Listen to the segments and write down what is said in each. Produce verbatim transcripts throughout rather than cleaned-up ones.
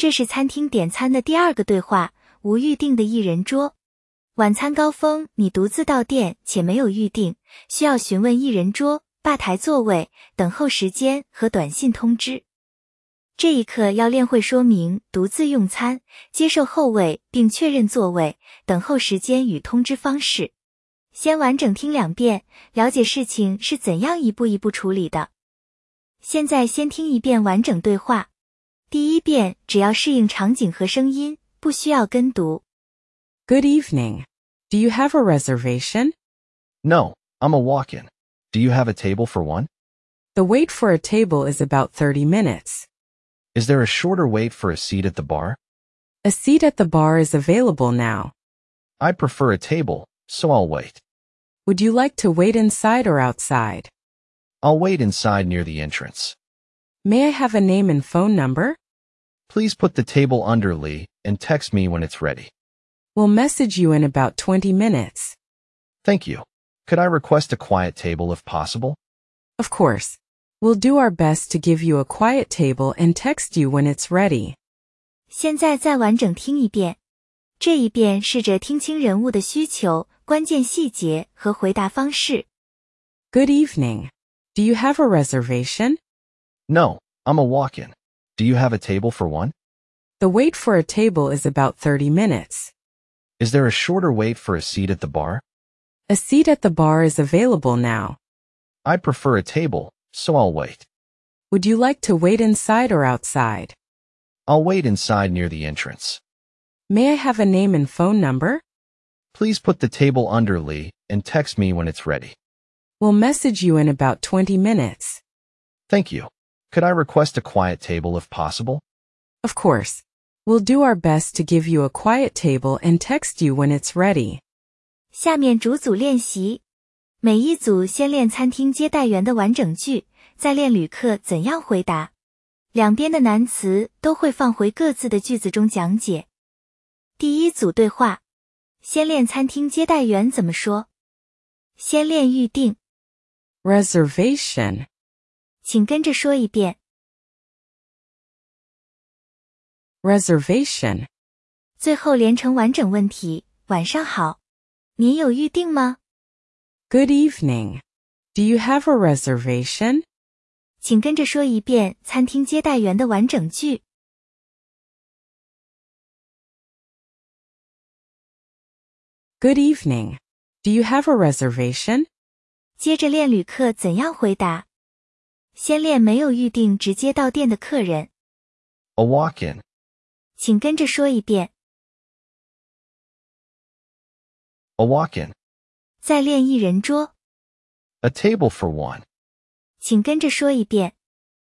这是餐厅点餐的第二个对话，无预定的一人桌。晚餐高峰，你独自到店且没有预定，需要询问一人桌、吧台座位、等候时间和短信通知。这一刻要练会说明独自用餐、接受后位并确认座位、等候时间与通知方式。先完整听两遍，了解事情是怎样一步一步处理的。现在先听一遍完整对话。第一遍只要适应场景和声音，不需要跟读。 Good evening. Do you have a reservation? No, I'm a walk-in. Do you have a table for one? The wait for a table is about thirty minutes. Is there a shorter wait for a seat at the bar? A seat at the bar is available now. I prefer a table, so I'll wait. Would you like to wait inside or outside? I'll wait inside near the entrance. May I have a name and phone number? Please put the table under Lee and text me when it's ready. We'll message you in about twenty minutes. Thank you. Could I request a quiet table if possible? Of course. We'll do our best to give you a quiet table and text you when it's ready. 现在再完整听一遍。这一遍试着听清人物的需求、关键细节和回答方式。 Good evening. Do you have a reservation? No, I'm a walk-in. Do you have a table for one? The wait for a table is about thirty minutes. Is there a shorter wait for a seat at the bar? A seat at the bar is available now. I prefer a table, so I'll wait. Would you like to wait inside or outside? I'll wait inside near the entrance. May I have a name and phone number? Please put the table under Lee and text me when it's ready. We'll message you in about twenty minutes. Thank you. Could I request a quiet table if possible? Of course. We'll do our best to give you a quiet table and text you when it's ready. 下面逐组练习。每一组先练餐厅接待员的完整句，再练旅客怎样回答。两边的难词都会放回各自的句子中讲解。第一组对话，先练餐厅接待员怎么说。先练预定。 Reservation. 请跟着说一遍。 Reservation. 最后连成完整问题，晚上好。您有预定吗？ Good evening. Do you have a reservation? 请跟着说一遍餐厅接待员的完整句。 Good evening. Do you have a reservation? 接着练旅客怎样回答。先练没有预定直接到店的客人。 A walk-in. 请跟着说一遍。 A walk-in. 再练一人桌。 A table for one. 请跟着说一遍。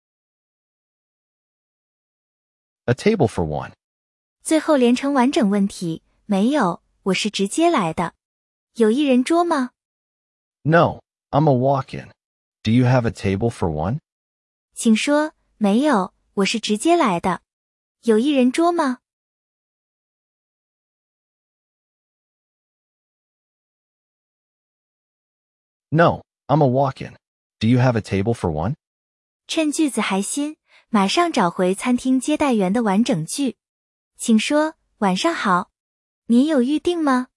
A table for one. 最后连成完整问题，没有，我是直接来的。有一人桌吗？ No, I'm a walk-in. Do you have a table for one? 请说，没有，我是直接来的。有一人桌吗？ No, I'm a walk-in. Do you have a table for one? 趁句子还新，马上找回餐厅接待员的完整句。请说，晚上好。您有预定吗？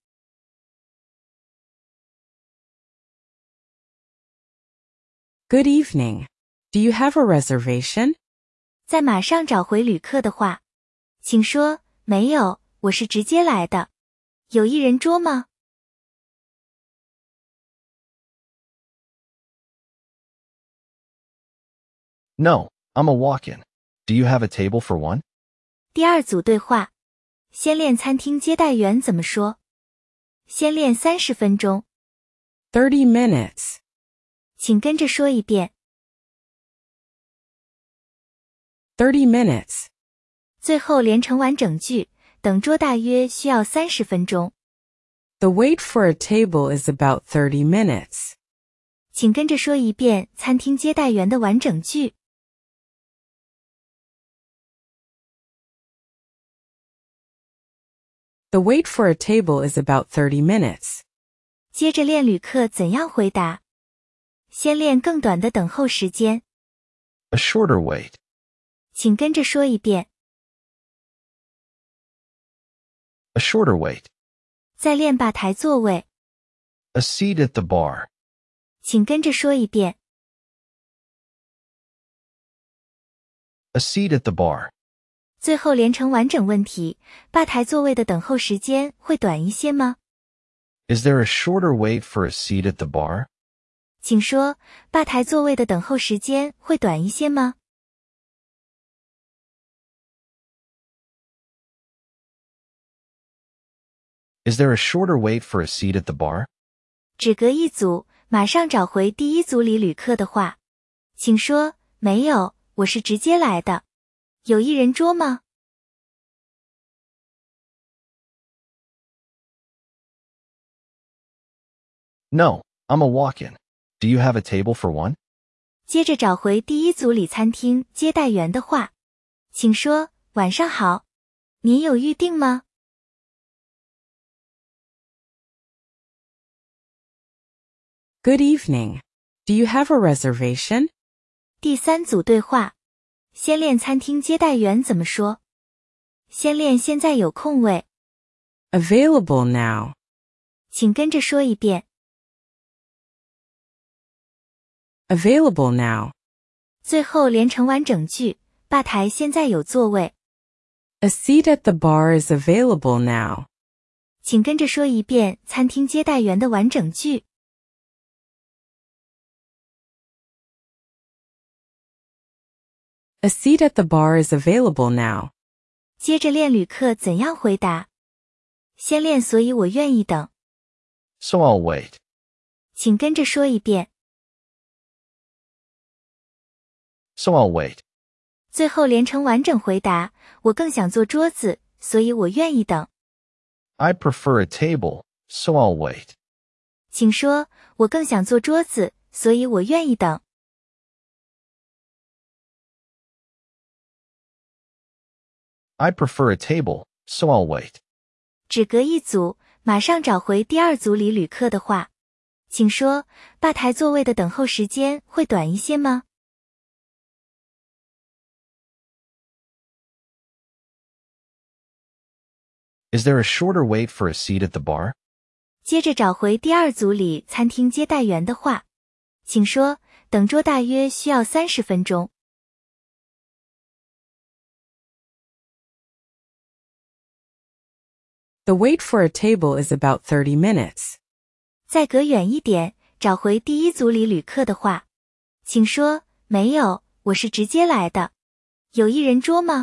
Good evening. Do you have a reservation? 再马上找回旅客的话，请说，没有，我是直接来的。有一人桌吗？ No, I'm a walk-in. Do you have a table for one? 第二组对话，先练餐厅接待员怎么说。先练三十分钟。 thirty minutes. 请跟着说一遍。 thirty minutes. 最后连成完整句，等桌大约需要三十分钟。 The wait for a table is about thirty minutes. 请跟着说一遍餐厅接待员的完整句。 The wait for a table is about thirty minutes. 接着练旅客怎样回答。先练更短的等候时间。 A shorter wait. 请跟着说一遍。 A shorter wait. 再练吧台座位， A seat at the bar. 请跟着说一遍。 A seat at the bar. 最后连成完整问题，吧台座位的等候时间会短一些吗？ Is there a shorter wait for a seat at the bar? 请说，吧台座位的等候时间会短一些吗？ Is there a shorter wait for a seat at the bar? 只隔一组，马上找回第一组里旅客的话。请说，没有，我是直接来的。有一人桌吗？ No, I'm a walk-in. Do you have a table for one? 接着找回第一组里餐厅接待员的话。请说，晚上好。您有预定吗？ Good evening. Do you have a reservation? 第三组对话。先练餐厅接待员怎么说。先练现在有空位， Available now. 请跟着说一遍。 Available now. 最后连成完整句，吧台现在有座位， A seat at the bar is available now. 请跟着说一遍餐厅接待员的完整句。 A seat at the bar is available now. 接着练旅客怎样回答。先练所以我愿意等， So I'll wait. 请跟着说一遍。 So I'll wait. 最后连成完整回答，我更想坐桌子，所以我愿意等。 I prefer a table, so I'll wait. 请说，我更想坐桌子，所以我愿意等。 I prefer a table, so I'll wait. 只隔一组，马上找回第二组里旅客的话。请说，吧台座位的等候时间会短一些吗？ Is there a shorter wait for a seat at the bar? 接着找回第二组里餐厅接待员的话。请说，等桌大约需要三十分钟。 The wait for a table is about thirty minutes. 再隔远一点，找回第一组里旅客的话。请说，没有，我是直接来的。有一人桌吗？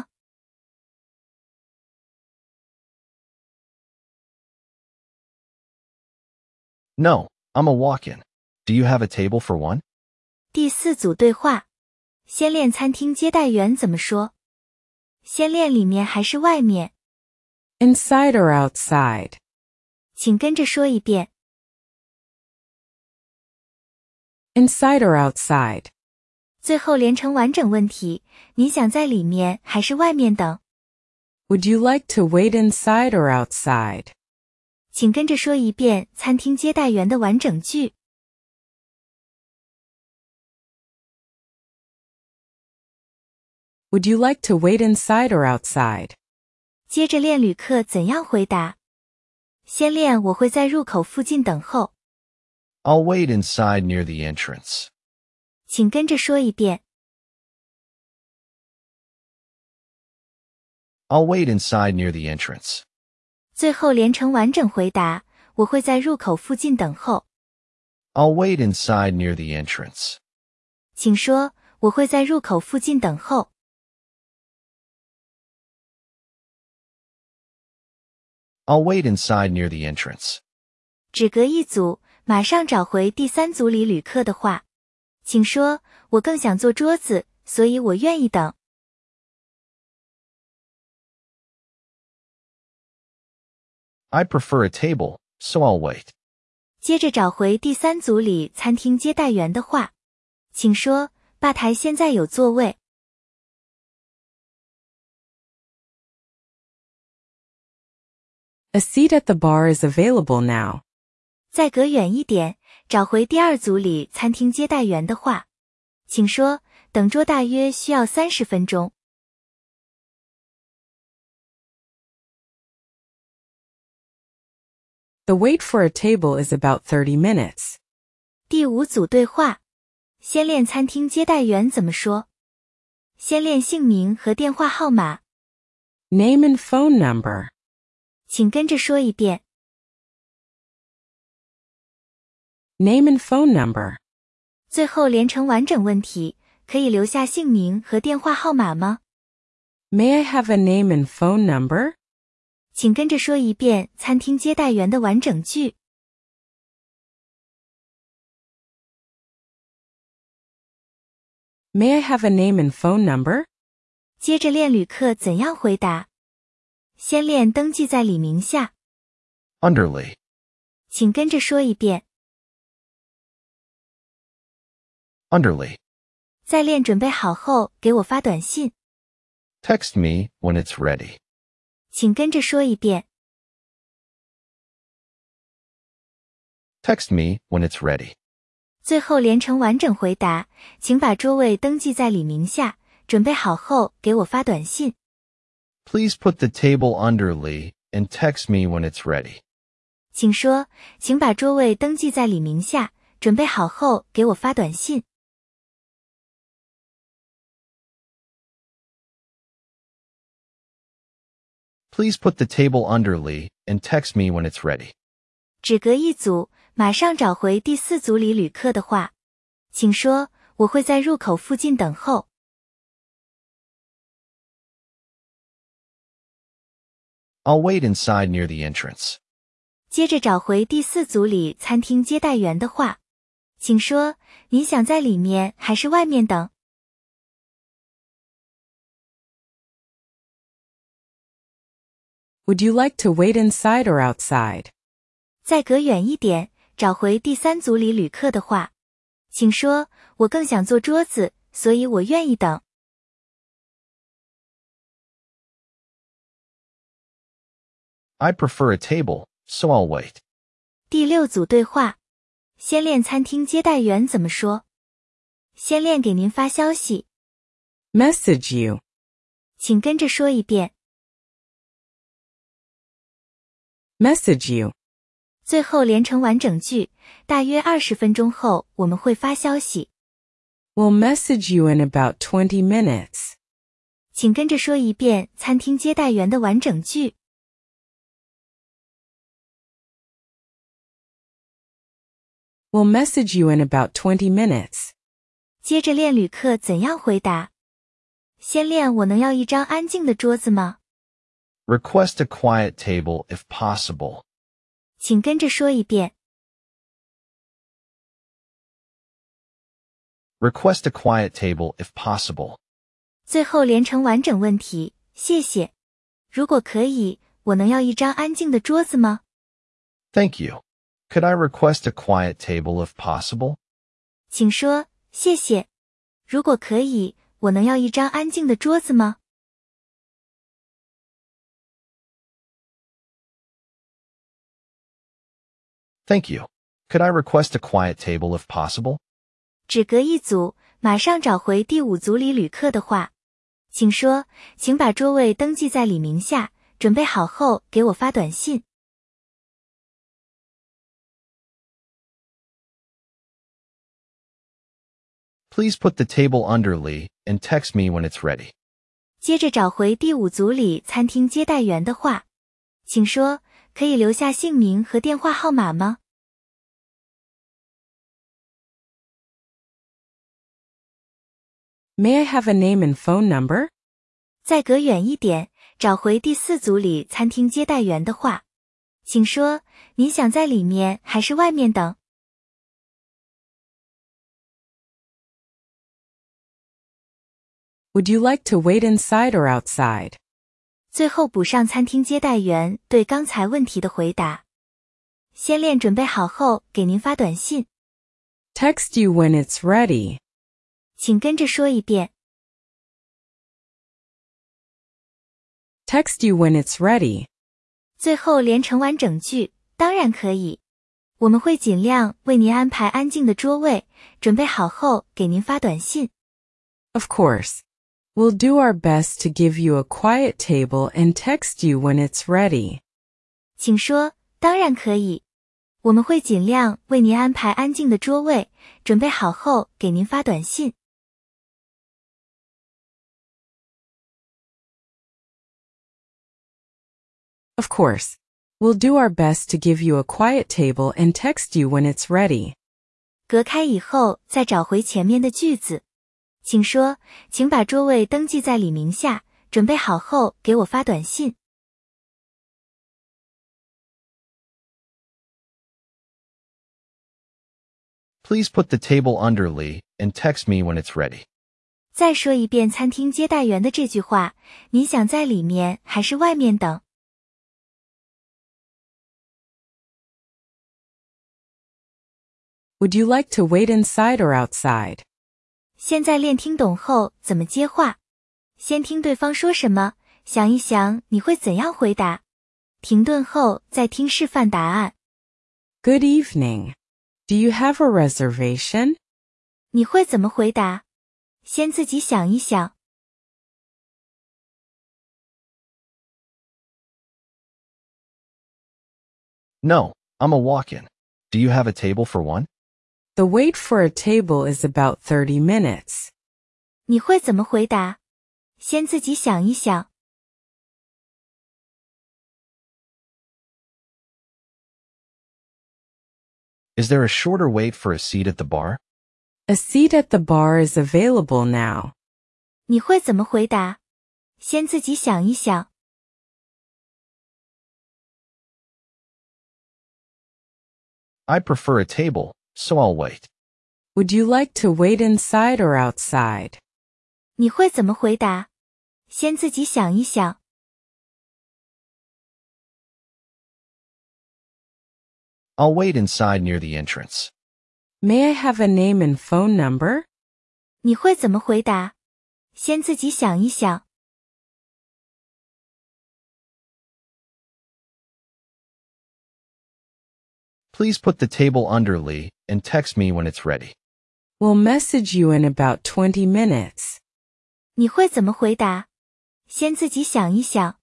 No, I'm a walk-in. Do you have a table for one? 第四组对话。先练餐厅接待员怎么说。先练里面还是外面？ Inside or outside? 请跟着说一遍。 Inside or outside? 最后连成完整问题，你想在里面还是外面等？ Would you like to wait inside or outside? 请跟着说一遍餐厅接待员的完整句。 Would you like to wait inside or outside? 接着练旅客怎样回答。先练我会在入口附近等候， I'll wait inside near the entrance. 请跟着说一遍。 I'll wait inside near the entrance. 最后连成完整回答，我会在入口附近等候， I'll wait inside near the entrance. 请说，我会在入口附近等候。 I'll wait inside near the entrance. 只隔一组，马上找回第三组里旅客的话。请说，我更想坐桌子，所以我愿意等。 I prefer a table, so I'll wait. 接着找回第三组里餐厅接待员的话。请说，吧台现在有座位。 A seat at the bar is available now. 再隔远一点，找回第二组里餐厅接待员的话。请说，等桌大约需要三十分钟。 The wait for a table is about thirty minutes. 第五组对话，先练餐厅接待员怎么说。先练姓名和电话号码， Name and phone number. 请跟着说一遍。 Name and phone number. 最后连成完整问题，可以留下姓名和电话号码吗？ May I have a name and phone number? 请跟着说一遍餐厅接待员的完整句。 May I have a name and phone number? 接着练旅客怎样回答。先练登记在李名下， Underly. 请跟着说一遍。 Underly. 再练准备好后给我发短信， Text me when it's ready. 请跟着说一遍。 Text me when it's ready. 最后连成完整回答，请把桌位登记在李名下，准备好后给我发短信。 Please put the table under Lee and text me when it's ready. 请说，请把桌位登记在李名下，准备好后给我发短信。 Please put the table under Lee and text me when it's ready. 只隔一组，马上找回第四组里旅客的话，请说，我会在入口附近等候。 I'll wait inside near the entrance. 接着找回第四组里餐厅接待员的话，请说，你想在里面还是外面等？ Would you like to wait inside or outside? 再隔远一点，找回第三组里旅客的话，请说，我更想坐桌子，所以我愿意等。 I prefer a table, so I'll wait. 第六组对话，先练餐厅接待员怎么说。先练给您发消息， Message you. 请跟着说一遍。 Message you. 最后连成完整句，大约二十分钟后我们会发消息。 We'll message you in about twenty minutes. 请跟着说一遍餐厅接待员的完整句。 We'll message you in about twenty minutes. 接着练旅客怎样回答。先练我能要一张安静的桌子吗？ Request a quiet table if possible. 请跟着说一遍。 Request a quiet table if possible. 最后连成完整问题，谢谢。如果可以，我能要一张安静的桌子吗？ Thank you. Could I request a quiet table if possible? 请说，谢谢。如果可以，我能要一张安静的桌子吗？ Thank you. Could I request a quiet table if possible? 只隔一组，马上找回第五组里旅客的话，请说，请把桌位登记在李名下，准备好后给我发短信。 Please put the table under Lee and text me when it's ready. 接着找回第五组里餐厅接待员的话，请说，可以留下姓名和电话号码吗？ May I have a name and phone number? 再隔远一点，找回第四组里餐厅接待员的话，请说，您想在里面还是外面等？ Would you like to wait inside or outside? 最后补上餐厅接待员对刚才问题的回答。先练准备好后给您发短信， Text you when it's ready. 请跟着说一遍。 Text you when it's ready. 最后连成完整句，当然可以。我们会尽量为您安排安静的桌位，准备好后给您发短信。 Of course. We'll do our best to give you a quiet table and text you when it's ready. 请说， 当然可以。我们会尽量为您安排安静的桌位，准备好后给您发短信。 Of course. We'll do our best to give you a quiet table and text you when it's ready. 隔开以后再找回前面的句子。请说，请把桌位登记在李名下，准备好后给我发短信。 Please put the table under Lee and text me when it's ready. 再说一遍餐厅接待员的这句话，您想在里面还是外面等？ Would you like to wait inside or outside? 现在练听懂后怎么接话？先听对方说什么，想一想你会怎样回答。停顿后再听示范答案。 Good evening. Do you have a reservation? 你会怎么回答？先自己想一想。 No, I'm a walk-in. Do you have a table for one? The wait for a table is about thirty minutes. 你会怎么回答？先自己想一想。 Is there a shorter wait for a seat at the bar? A seat at the bar is available now. 你会怎么回答？先自己想一想。 I prefer a table, so I'll wait. Would you like to wait inside or outside? 你会怎么回答？先自己想一想。 I'll wait inside near the entrance. May I have a name and phone number? 你会怎么回答？先自己想一想。 Please put the table under Lee and text me when it's ready. We'll message you in about twenty minutes. 你会怎么回答？先自己想一想。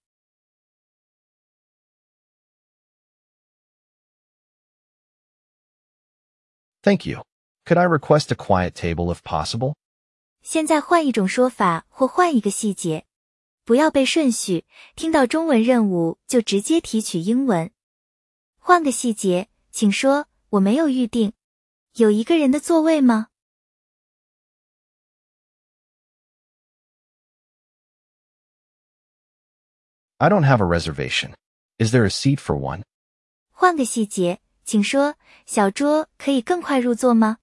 Thank you. Could I request a quiet table if possible? 现在换一种说法或换一个细节，不要背顺序，听到中文任务就直接提取英文。换个细节，请说，我没有预定。有一个人的座位吗？ I don't have a reservation. Is there a seat for one? 换个细节，请说，小桌可以更快入座吗？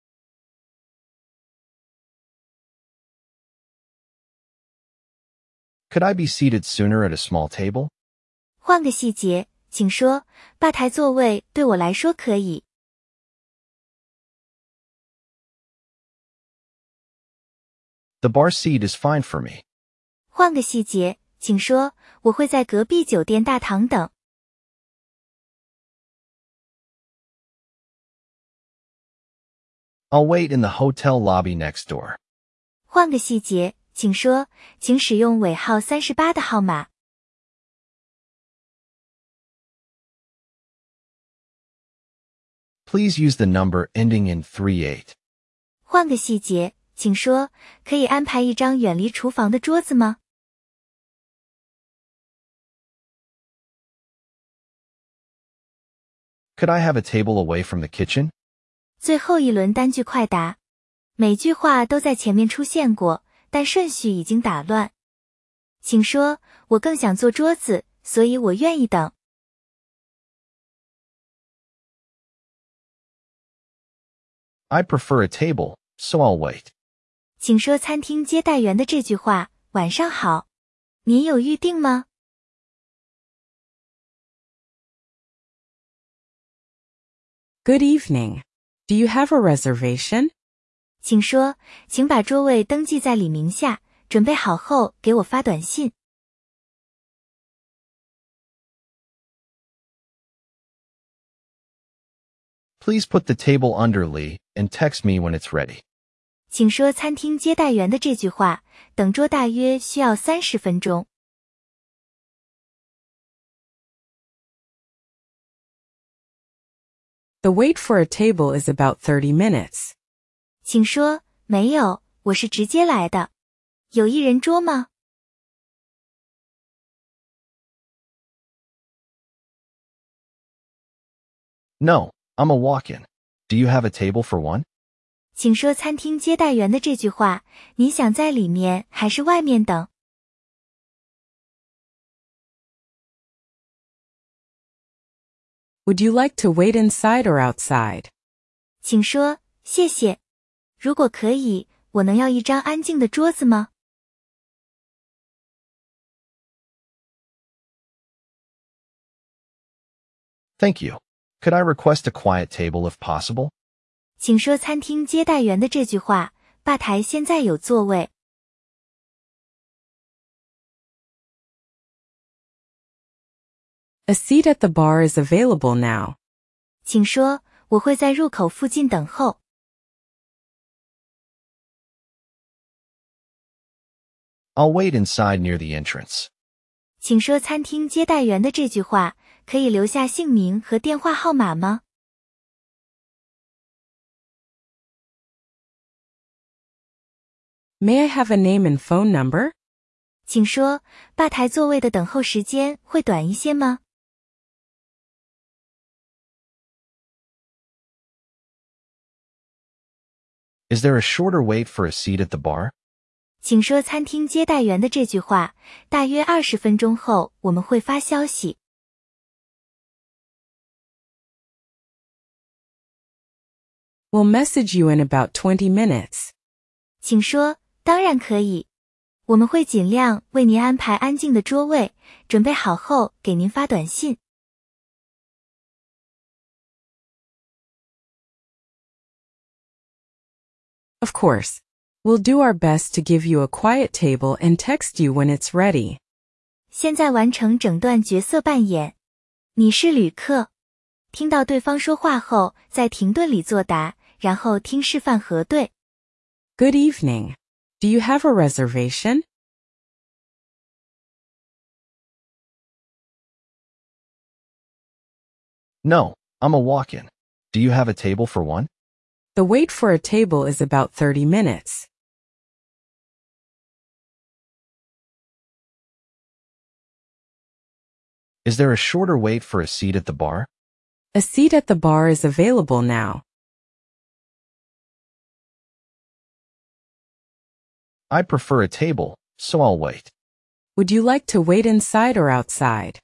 Could I be seated sooner at a small table? 换个细节，请说，吧台座位对我来说可以。 The bar seat is fine for me. 换个细节，请说，我会在隔壁酒店大堂等。 I'll wait in the hotel lobby next door. 换个细节，请说，请使用尾号三十八的号码。 Please use the number ending in three eight. 换个细节，请说，可以安排一张远离厨房的桌子吗？ Could I have a table away from the kitchen? 最后一轮单句快答，每句话都在前面出现过，但顺序已经打乱。请说，我更想坐桌子，所以我愿意等。 I prefer a table, so I'll wait. 请说餐厅接待员的这句话，晚上好。您有预定吗？ Good evening. Do you have a reservation? 请说，请把桌位登记在李名下，准备好后给我发短信。 Please put the table under Lee and text me when it's ready. 请说餐厅接待员的这句话，等桌大约需要三十分钟。 The wait for a table is about thirty minutes. 请说，没有，我是直接来的。有一人桌吗？ No, I'm a walk-in. Do you have a table for one? 请说餐厅接待员的这句话，你想在里面还是外面等？ Would you like to wait inside or outside? 请说，谢谢。如果可以，我能要一张安静的桌子吗？ Thank you. Could I request a quiet table if possible? 请说餐厅接待员的这句话，吧台现在有座位。 A seat at the bar is available now. 请说，我会在入口附近等候。 I'll wait inside near the entrance. 请说餐厅接待员的这句话，可以留下姓名和电话号码吗？ May I have a name and phone number? 请说，吧台座位的等候时间会短一些吗？ Is there a shorter wait for a seat at the bar? 请说餐厅接待员的这句话，大约二十分钟后我们会发消息。 We'll message you in about twenty minutes. 请说，当然可以。我们会尽量为您安排安静的桌位，准备好后给您发短信。 Of course. We'll do our best to give you a quiet table and text you when it's ready. 现在完成整段角色扮演。你是旅客。听到对方说话后，在停顿里作答，然后听示范核对。 Good evening. Do you have a reservation? No, I'm a walk-in. Do you have a table for one? The wait for a table is about thirty minutes. Is there a shorter wait for a seat at the bar? A seat at the bar is available now. I prefer a table, so I'll wait. Would you like to wait inside or outside?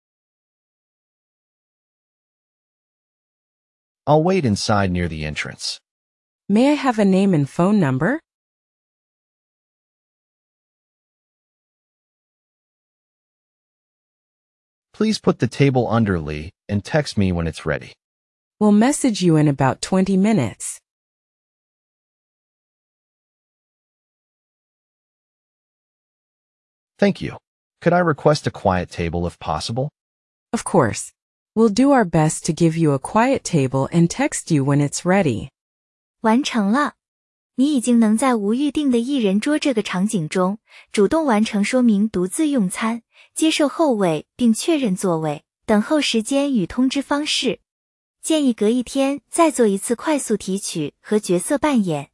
I'll wait inside near the entrance. May I have a name and phone number? Please put the table under Lee and text me when it's ready. We'll message you in about twenty minutes. Thank you. Could I request a quiet table if possible? Of course. We'll do our best to give you a quiet table and text you when it's ready. 完成了。你已经能在无预定的一人桌这个场景中，主动完成说明独自用餐、接受后尾并确认座位、等候时间与通知方式。建议隔一天再做一次快速提取和角色扮演。